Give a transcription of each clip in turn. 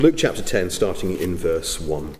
Luke chapter 10, starting in verse 1.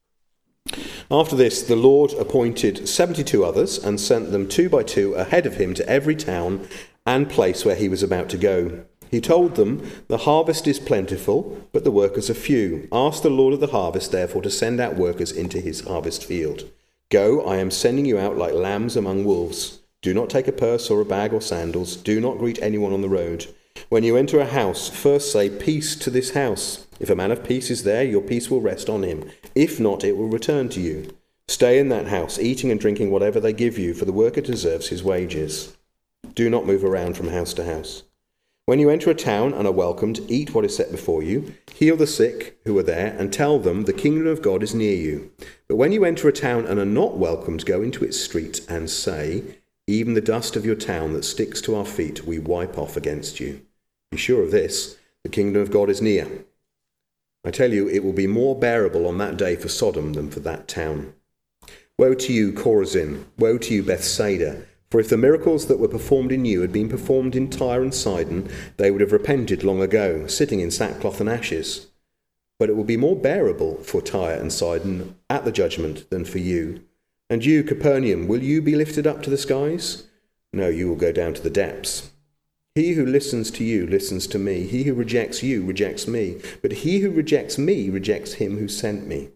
After this, the Lord appointed 72 others and sent them 2 by 2 ahead of him to every town and place where he was about to go. He told them, "The harvest is plentiful, but the workers are few. Ask the Lord of the harvest, therefore, to send out workers into his harvest field. Go, I am sending you out like lambs among wolves. Do not take a purse or a bag or sandals. Do not greet anyone on the road. When you enter a house, first say, 'Peace to this house.' If a man of peace is there, your peace will rest on him. If not, it will return to you. Stay in that house, eating and drinking whatever they give you, for the worker deserves his wages. Do not move around from house to house. When you enter a town and are welcomed, eat what is set before you, heal the sick who are there, and tell them the kingdom of God is near you. But when you enter a town and are not welcomed, go into its streets and say, 'Even the dust of your town that sticks to our feet we wipe off against you.' Be sure of this, the kingdom of God is near. I tell you, it will be more bearable on that day for Sodom than for that town. Woe to you, Chorazin! Woe to you, Bethsaida! For if the miracles that were performed in you had been performed in Tyre and Sidon, they would have repented long ago, sitting in sackcloth and ashes. But it will be more bearable for Tyre and Sidon at the judgment than for you. And you, Capernaum, will you be lifted up to the skies? No, you will go down to the depths. He who listens to you listens to me. He who rejects you rejects me. But he who rejects me rejects him who sent me."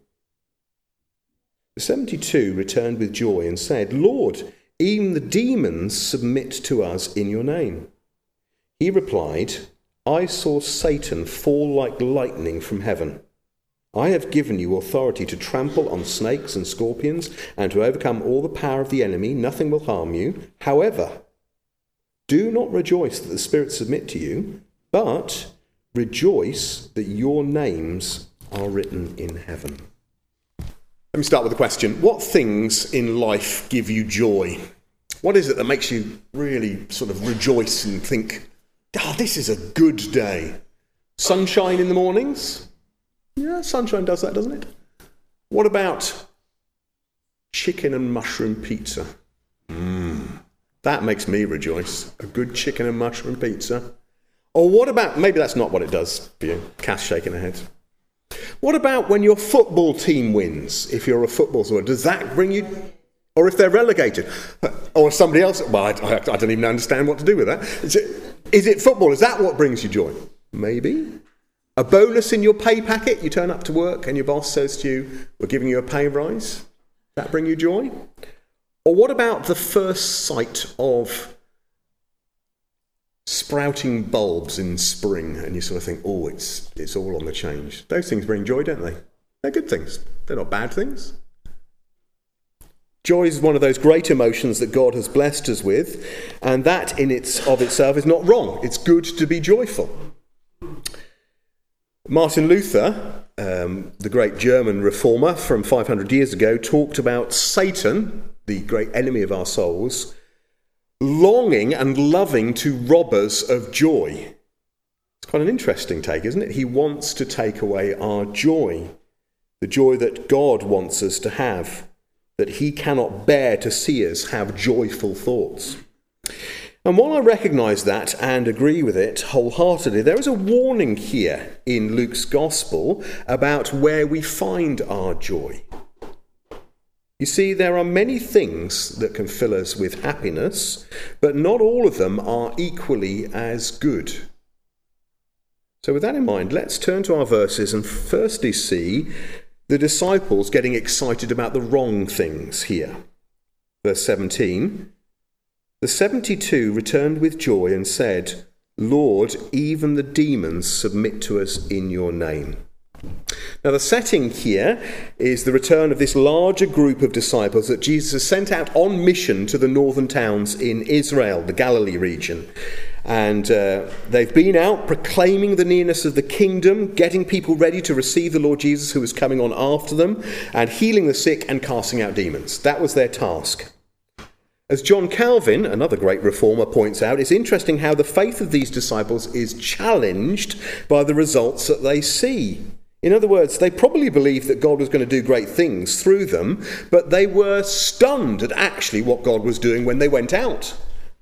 The 72 returned with joy and said, "Lord, even the demons submit to us in your name." He replied, "I saw Satan fall like lightning from heaven. I have given you authority to trample on snakes and scorpions and to overcome all the power of the enemy. Nothing will harm you. However, do not rejoice that the spirits submit to you, but rejoice that your names are written in heaven." Let me start with a question. What things in life give you joy? What is it that makes you really sort of rejoice and think, this is a good day? Sunshine in the mornings? Yeah, sunshine does that, doesn't it? What about chicken and mushroom pizza? That makes me rejoice. A good chicken and mushroom pizza. Or what about, maybe that's not what it does for you. Cass shaking her head. What about when your football team wins? If you're a football supporter, does that bring you... Or if they're relegated? Or somebody else... Well, I don't even understand what to do with that. Is it football? Is that what brings you joy? Maybe. A bonus in your pay packet? You turn up to work and your boss says to you, "We're giving you a pay rise." Does that bring you joy? Or what about the first sight of sprouting bulbs in spring and you sort of think, it's all on the change? Those things bring joy, don't they? They're good things. They're not bad things. Joy is one of those great emotions that God has blessed us with, and that of itself is not wrong. It's good to be joyful. Martin Luther, the great German reformer from 500 years ago, talked about Satan, the great enemy of our souls, longing and loving to rob us of joy. It's quite an interesting take, isn't it? He wants to take away our joy, the joy that God wants us to have, that he cannot bear to see us have joyful thoughts. And while I recognise that and agree with it wholeheartedly, there is a warning here in Luke's Gospel about where we find our joy. You see, there are many things that can fill us with happiness, but not all of them are equally as good. So with that in mind, let's turn to our verses and firstly see the disciples getting excited about the wrong things here. Verse 17, the 72 returned with joy and said, "Lord, even the demons submit to us in your name." Now the setting here is the return of this larger group of disciples that Jesus has sent out on mission to the northern towns in Israel, the Galilee region. And they've been out proclaiming the nearness of the kingdom, getting people ready to receive the Lord Jesus who was coming on after them, and healing the sick and casting out demons. That was their task. As John Calvin, another great reformer, points out, it's interesting how the faith of these disciples is challenged by the results that they see. In other words, they probably believed that God was going to do great things through them, but they were stunned at actually what God was doing when they went out.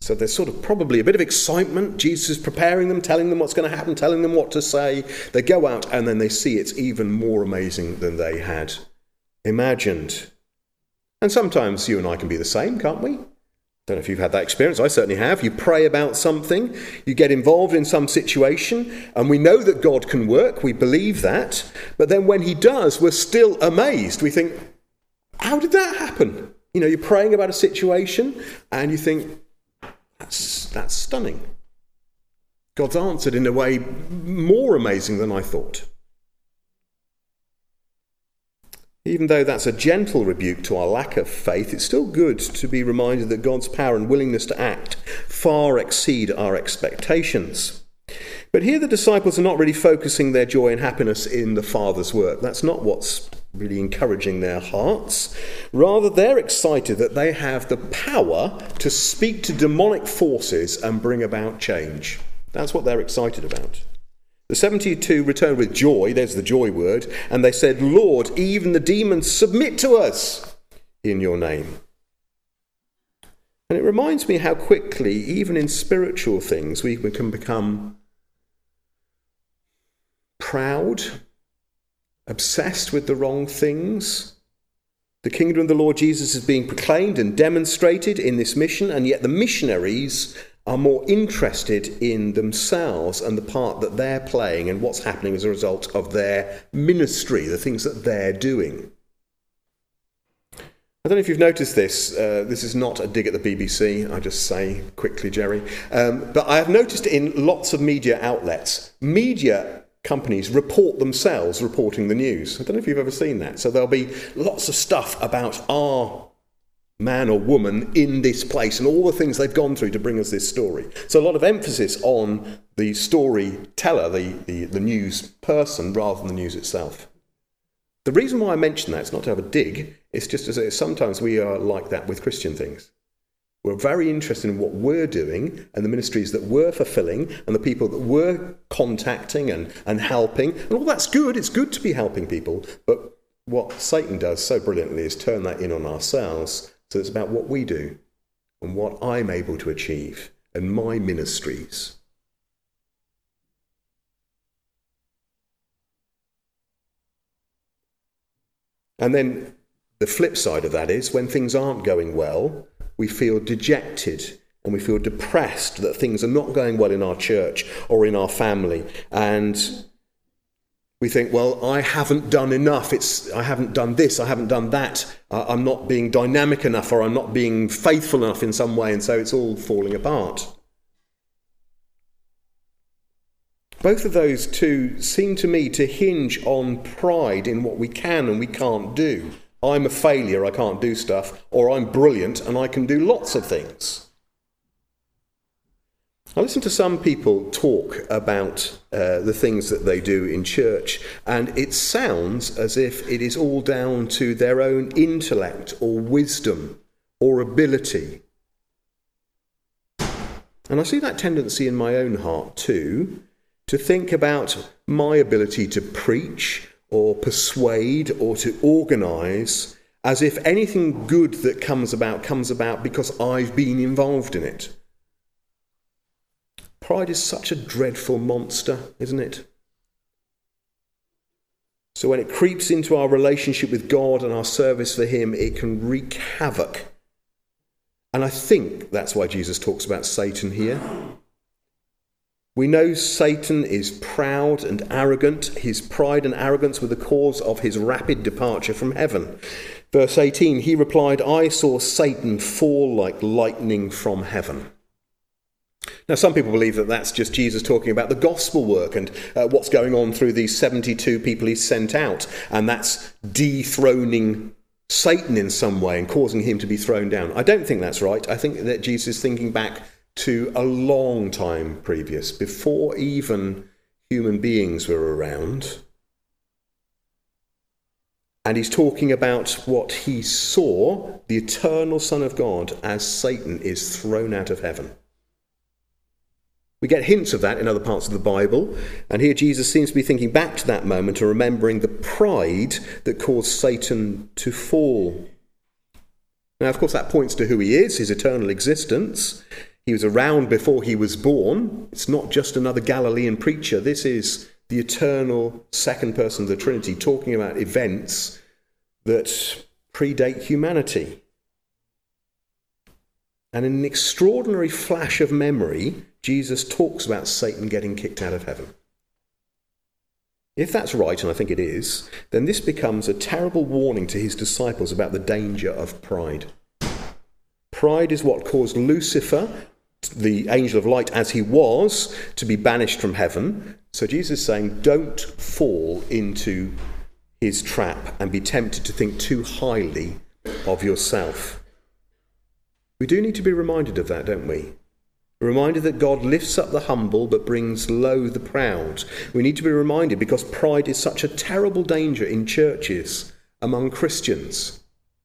So there's sort of probably a bit of excitement. Jesus is preparing them, telling them what's going to happen, telling them what to say. They go out and then they see it's even more amazing than they had imagined. And sometimes you and I can be the same, can't we? Don't know if you've had that experience. I certainly have. You pray about something, you get involved in some situation, and we know that God can work. We believe that. But then when he does, we're still amazed. We think, how did that happen? You know, you're praying about a situation and you think, that's stunning. God's answered in a way more amazing than I thought. Even though that's a gentle rebuke to our lack of faith, it's still good to be reminded that God's power and willingness to act far exceed our expectations. But here the disciples are not really focusing their joy and happiness in the Father's work. That's not what's really encouraging their hearts. Rather, they're excited that they have the power to speak to demonic forces and bring about change. That's what they're excited about. The 72 returned with joy, there's the joy word, and they said, Lord, even the demons submit to us in your name. And it reminds me how quickly, even in spiritual things, we can become proud, obsessed with the wrong things. The kingdom of the Lord Jesus is being proclaimed and demonstrated in this mission, and yet the missionaries are more interested in themselves and the part that they're playing and what's happening as a result of their ministry, the things that they're doing. I don't know if you've noticed this. This is not a dig at the BBC, I just say quickly, Jerry. But I have noticed in lots of media outlets, media companies report themselves reporting the news. I don't know if you've ever seen that. So there'll be lots of stuff about our man or woman in this place and all the things they've gone through to bring us this story. So a lot of emphasis on the storyteller, the news person, rather than the news itself. The reason why I mention that, it's not to have a dig, it's just to say sometimes we are like that with Christian things. We're very interested in what we're doing and the ministries that we're fulfilling and the people that we're contacting and helping. And all that's good. It's good to be helping people. But what Satan does so brilliantly is turn that in on ourselves. So it's about what we do and what I'm able to achieve and my ministries. And then the flip side of that is when things aren't going well, we feel dejected and we feel depressed that things are not going well in our church or in our family. And we think, well, I haven't done enough. I haven't done this. I haven't done that. I'm not being dynamic enough, or I'm not being faithful enough in some way, and so it's all falling apart. Both of those two seem to me to hinge on pride in what we can and we can't do. I'm a failure, I can't do stuff, or I'm brilliant and I can do lots of things. I listen to some people talk about the things that they do in church, and it sounds as if it is all down to their own intellect or wisdom or ability. And I see that tendency in my own heart too, to think about my ability to preach or persuade or to organise as if anything good that comes about because I've been involved in it. Pride is such a dreadful monster, isn't it? So when it creeps into our relationship with God and our service for him, it can wreak havoc. And I think that's why Jesus talks about Satan here. We know Satan is proud and arrogant. His pride and arrogance were the cause of his rapid departure from heaven. Verse 18, he replied, I saw Satan fall like lightning from heaven. Now, some people believe that that's just Jesus talking about the gospel work and what's going on through these 72 people he's sent out. And that's dethroning Satan in some way and causing him to be thrown down. I don't think that's right. I think that Jesus is thinking back to a long time previous, before even human beings were around. And he's talking about what he saw, the eternal Son of God, as Satan is thrown out of heaven. We get hints of that in other parts of the Bible, and here Jesus seems to be thinking back to that moment and remembering the pride that caused Satan to fall. Now, of course, that points to who he is, his eternal existence. He was around before he was born. It's not just another Galilean preacher. This is the eternal second person of the Trinity talking about events that predate humanity. And in an extraordinary flash of memory, Jesus talks about Satan getting kicked out of heaven. If that's right, and I think it is, then this becomes a terrible warning to his disciples about the danger of pride. Pride is what caused Lucifer, the angel of light as he was, to be banished from heaven. So Jesus is saying, don't fall into his trap and be tempted to think too highly of yourself. We do need to be reminded of that, don't we? Reminded that God lifts up the humble but brings low the proud. We need to be reminded because pride is such a terrible danger in churches among Christians.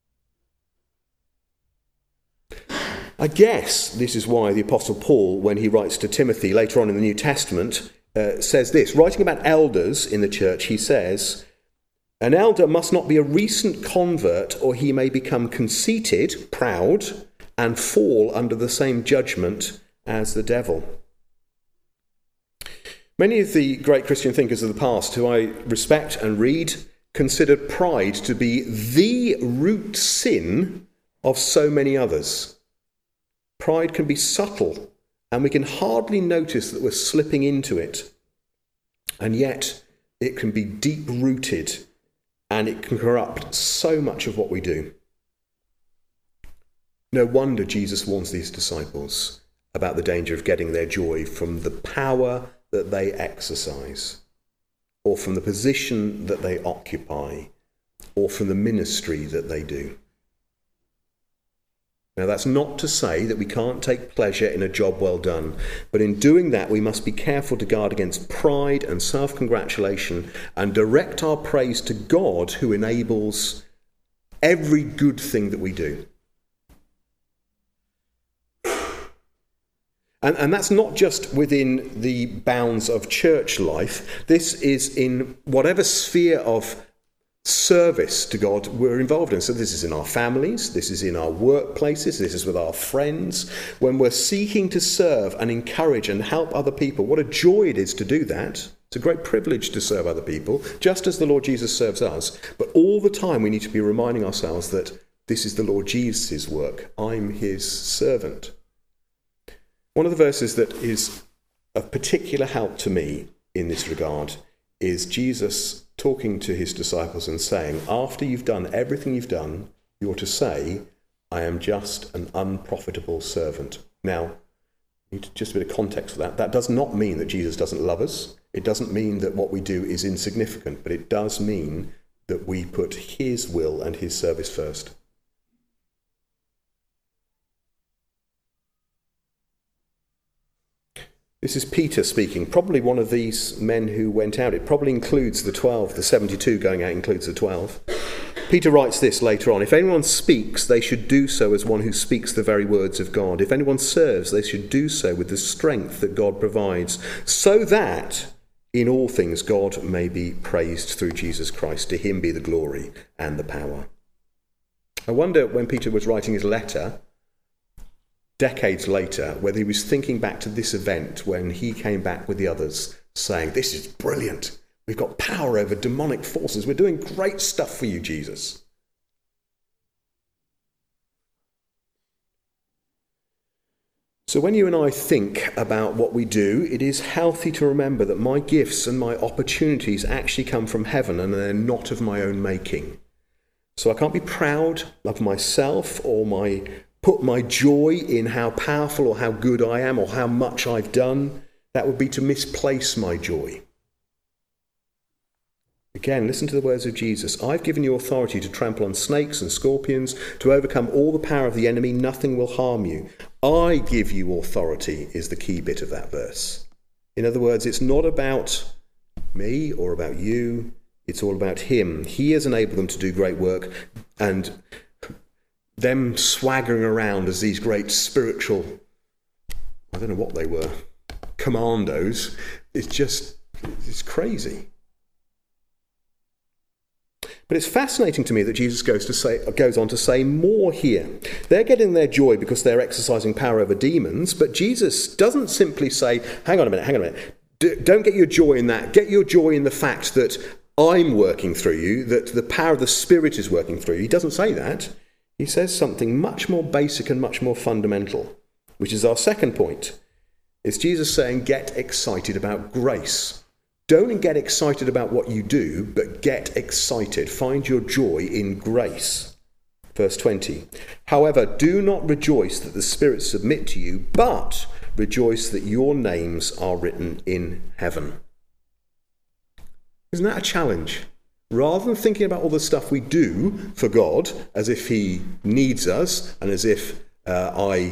I guess this is why the Apostle Paul, when he writes to Timothy later on in the New Testament, says this. Writing about elders in the church, he says, "An elder must not be a recent convert, or he may become conceited, proud, and fall under the same judgment as the devil." Many of the great Christian thinkers of the past, who I respect and read, considered pride to be the root sin of so many others. Pride can be subtle, and we can hardly notice that we're slipping into it. And yet, it can be deep-rooted, and it can corrupt so much of what we do. No wonder Jesus warns these disciples about the danger of getting their joy from the power that they exercise, or from the position that they occupy, or from the ministry that they do. Now, that's not to say that we can't take pleasure in a job well done, but in doing that, we must be careful to guard against pride and self-congratulation and direct our praise to God, who enables every good thing that we do. And that's not just within the bounds of church life. This is in whatever sphere of service to God we're involved in. So this is in our families, this is in our workplaces, this is with our friends. When we're seeking to serve and encourage and help other people, what a joy it is to do that. It's a great privilege to serve other people, just as the Lord Jesus serves us. But all the time we need to be reminding ourselves that this is the Lord Jesus' work. I'm his servant. One of the verses that is of particular help to me in this regard is Jesus talking to his disciples and saying, after you've done everything you've done, you're to say, I am just an unprofitable servant. Now, just a bit of context for that. That does not mean that Jesus doesn't love us. It doesn't mean that what we do is insignificant, but it does mean that we put his will and his service first. This is Peter speaking, probably one of these men who went out. It probably includes the 12, the 72 going out includes the 12. Peter writes this later on, if anyone speaks, they should do so as one who speaks the very words of God. If anyone serves, they should do so with the strength that God provides, so that in all things God may be praised through Jesus Christ. To him be the glory and the power. I wonder when Peter was writing his letter, decades later, whether he was thinking back to this event when he came back with the others saying, this is brilliant. We've got power over demonic forces. We're doing great stuff for you, Jesus. So when you and I think about what we do, it is healthy to remember that my gifts and my opportunities actually come from heaven and they're not of my own making. So I can't be proud of myself or put my joy in how powerful or how good I am or how much I've done. That would be to misplace my joy. Again, listen to the words of Jesus. I've given you authority to trample on snakes and scorpions, to overcome all the power of the enemy. Nothing will harm you. I give you authority is the key bit of that verse. In other words, it's not about me or about you. It's all about him. He has enabled them to do great work, and them swaggering around as these great spiritual, I don't know what they were, commandos, it's crazy. But it's fascinating to me that Jesus goes on to say more here. They're getting their joy because they're exercising power over demons, but Jesus doesn't simply say, hang on a minute. Don't get your joy in that. Get your joy in the fact that I'm working through you, that the power of the Spirit is working through you. He doesn't say that. He says something much more basic and much more fundamental, which is our second point. It's Jesus saying, get excited about grace. Don't get excited about what you do, but get excited. Find your joy in grace. Verse 20. However, do not rejoice that the spirits submit to you, but rejoice that your names are written in heaven. Isn't that a challenge? Rather than thinking about all the stuff we do for God, as if he needs us, and as if I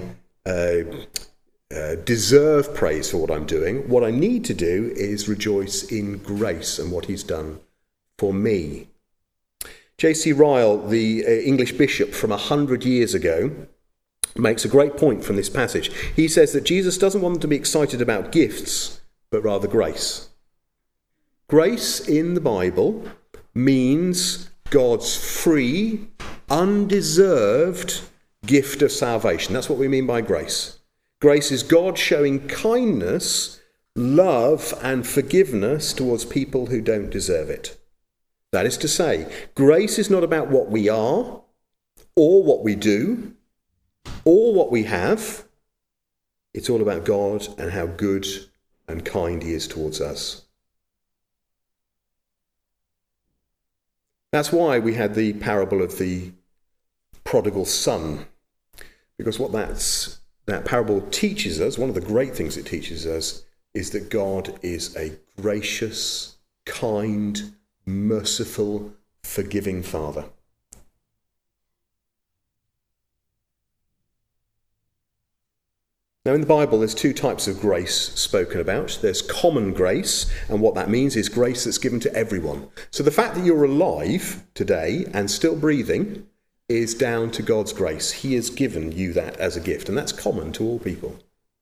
deserve praise for what I'm doing, what I need to do is rejoice in grace and what he's done for me. J.C. Ryle, the English bishop from 100 years ago, makes a great point from this passage. He says that Jesus doesn't want them to be excited about gifts, but rather grace. Grace in the Bible means God's free, undeserved gift of salvation. That's what we mean by grace. Grace is God showing kindness, love, and forgiveness towards people who don't deserve it. That is to say, grace is not about what we are, or what we do, or what we have. It's all about God and how good and kind he is towards us. That's why we had the parable of the prodigal son, because what that parable teaches us, one of the great things it teaches us, is that God is a gracious, kind, merciful, forgiving Father. Now, in the Bible, there's two types of grace spoken about. There's common grace, and what that means is grace that's given to everyone. So the fact that you're alive today and still breathing is down to God's grace. He has given you that as a gift, and that's common to all people.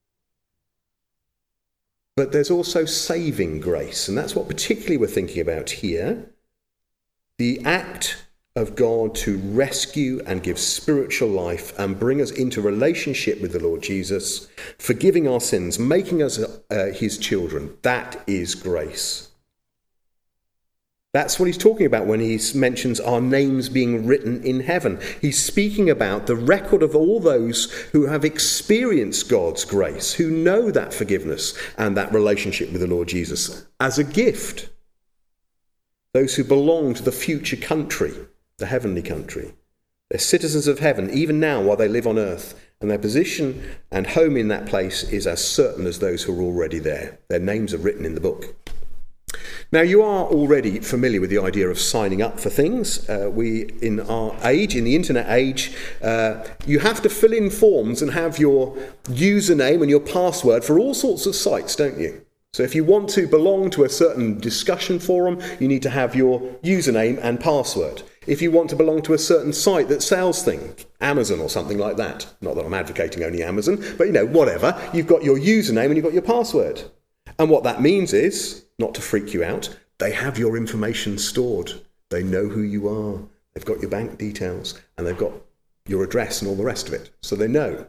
But there's also saving grace, and that's what particularly we're thinking about here. The act of God to rescue and give spiritual life and bring us into relationship with the Lord Jesus, forgiving our sins, making us his children. That is grace. That's what he's talking about when he mentions our names being written in heaven. He's speaking about the record of all those who have experienced God's grace, who know that forgiveness and that relationship with the Lord Jesus as a gift. Those who belong to the future country, the heavenly country. They're citizens of heaven, even now while they live on earth, and their position and home in that place is as certain as those who are already there. Their names are written in the book. Now, you are already familiar with the idea of signing up for things. In our age, in the internet age, you have to fill in forms and have your username and your password for all sorts of sites, don't you? So if you want to belong to a certain discussion forum, you need to have your username and password. If you want to belong to a certain site that sells things, Amazon or something like that, not that I'm advocating only Amazon, but whatever, you've got your username and you've got your password. And what that means is, not to freak you out, they have your information stored. They know who you are. They've got your bank details and they've got your address and all the rest of it. So they know.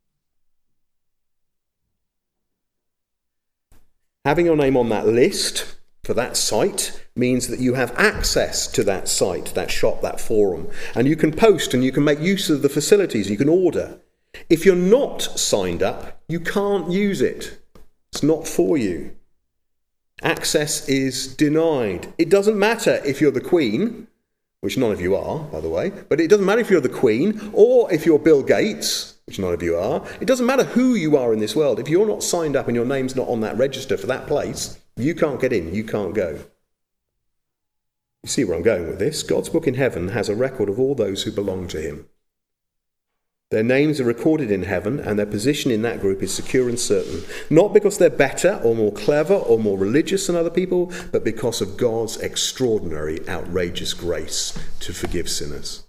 Having your name on that list for that site means that you have access to that site, that shop, that forum. And you can post and you can make use of the facilities. You can order. If you're not signed up, you can't use it. It's not for you. Access is denied. It doesn't matter if you're the Queen, which none of you are, by the way, but it doesn't matter if you're the Queen or if you're Bill Gates, which none of you are. It doesn't matter who you are in this world. If you're not signed up and your name's not on that register for that place, you can't get in, you can't go. You see where I'm going with this? God's book in heaven has a record of all those who belong to him. Their names are recorded in heaven, and their position in that group is secure and certain, not because they're better or more clever or more religious than other people, but because of God's extraordinary, outrageous grace to forgive sinners.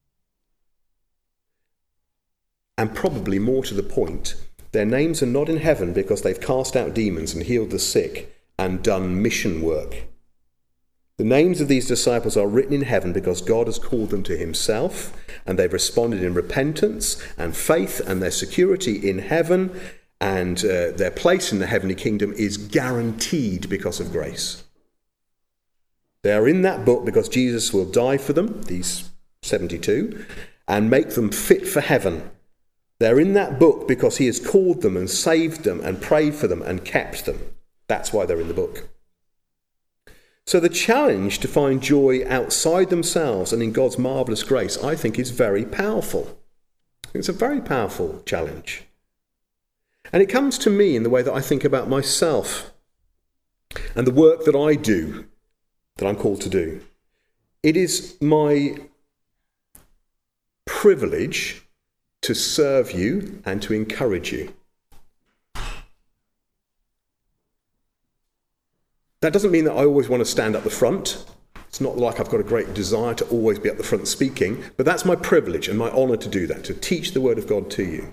And probably more to the point, their names are not in heaven because they've cast out demons and healed the sick and done mission work. The names of these disciples are written in heaven because God has called them to himself, and they've responded in repentance and faith, and their security in heaven and their place in the heavenly kingdom is guaranteed because of grace. They are in that book because Jesus will die for them, these 72, and make them fit for heaven. They're in that book because he has called them and saved them and prayed for them and kept them. That's why they're in the book. So the challenge to find joy outside themselves and in God's marvellous grace, I think, is very powerful. It's a very powerful challenge. And it comes to me in the way that I think about myself and the work that I do, that I'm called to do. It is my privilege to serve you and to encourage you. That doesn't mean that I always want to stand up the front. It's not like I've got a great desire to always be up the front speaking, but that's my privilege and my honour to do that, to teach the word of God to you.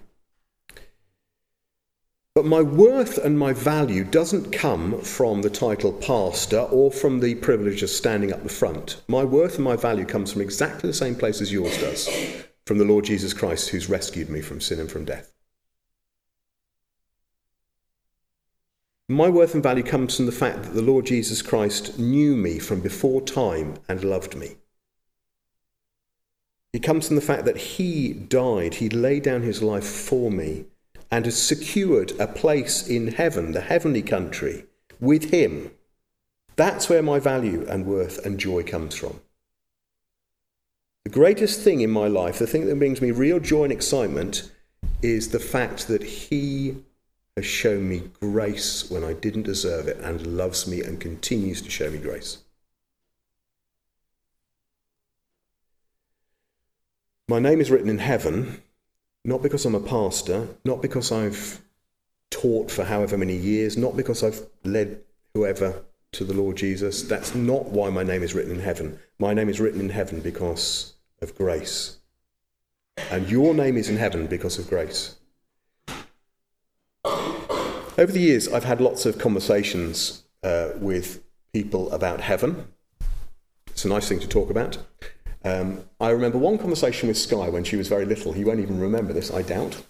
But my worth and my value doesn't come from the title pastor or from the privilege of standing up the front. My worth and my value comes from exactly the same place as yours does, from the Lord Jesus Christ, who's rescued me from sin and from death. My worth and value comes from the fact that the Lord Jesus Christ knew me from before time and loved me. It comes from the fact that he died, he laid down his life for me, and has secured a place in heaven, the heavenly country, with him. That's where my value and worth and joy comes from. The greatest thing in my life, the thing that brings me real joy and excitement, is the fact that he has shown me grace when I didn't deserve it, and loves me and continues to show me grace. My name is written in heaven, not because I'm a pastor, not because I've taught for however many years, not because I've led whoever to the Lord Jesus. That's not why my name is written in heaven. My name is written in heaven because of grace. And your name is in heaven because of grace. Over the years, I've had lots of conversations with people about heaven. It's a nice thing to talk about. I remember one conversation with Sky when she was very little. You won't even remember this, I doubt.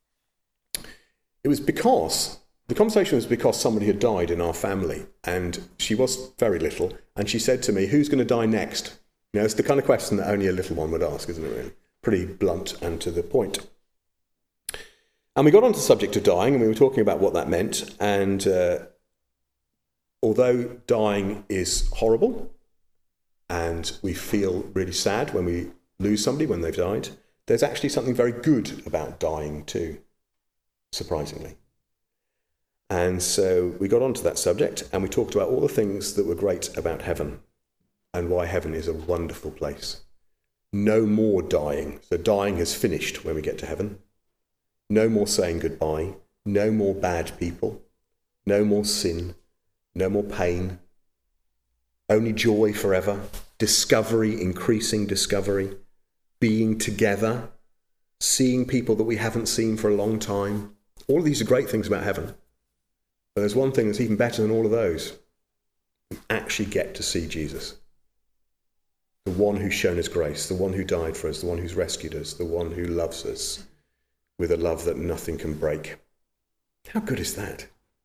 The conversation was because somebody had died in our family, and she was very little, and she said to me, who's going to die next? You know, it's the kind of question that only a little one would ask, isn't it, really? Pretty blunt and to the point. And we got onto the subject of dying, and we were talking about what that meant. And although dying is horrible, and we feel really sad when we lose somebody when they've died, there's actually something very good about dying too, surprisingly. And so we got onto that subject, and we talked about all the things that were great about heaven, and why heaven is a wonderful place. No more dying. So dying has finished when we get to heaven. No more saying goodbye, no more bad people, no more sin, no more pain, only joy forever, discovery, increasing discovery, being together, seeing people that we haven't seen for a long time. All of these are great things about heaven. But there's one thing that's even better than all of those. We actually get to see Jesus. The one who's shown us grace, the one who died for us, the one who's rescued us, the one who loves us with a love that nothing can break. How good is that?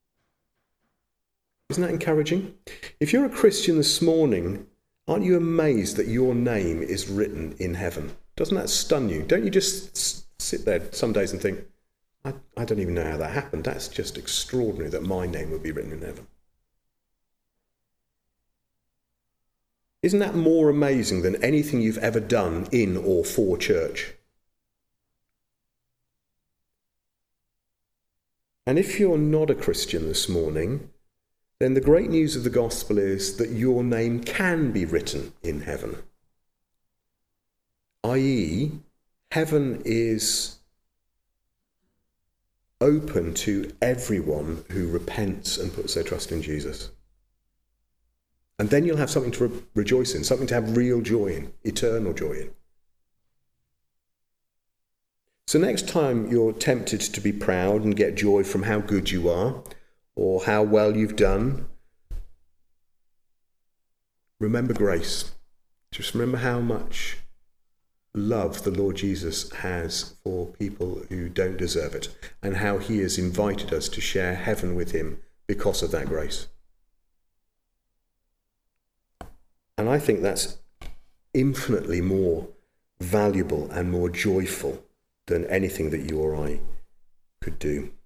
Isn't that encouraging? If you're a Christian this morning, aren't you amazed that your name is written in heaven? Doesn't that stun you? Don't you just sit there some days and think, I don't even know how that happened. That's just extraordinary that my name would be written in heaven. Isn't that more amazing than anything you've ever done in or for church? And if you're not a Christian this morning, then the great news of the gospel is that your name can be written in heaven. i.e., heaven is open to everyone who repents and puts their trust in Jesus. And then you'll have something to rejoice in, something to have real joy in, eternal joy in. So next time you're tempted to be proud and get joy from how good you are or how well you've done, remember grace. Just remember how much love the Lord Jesus has for people who don't deserve it, and how he has invited us to share heaven with him because of that grace. And I think that's infinitely more valuable and more joyful than anything that you or I could do.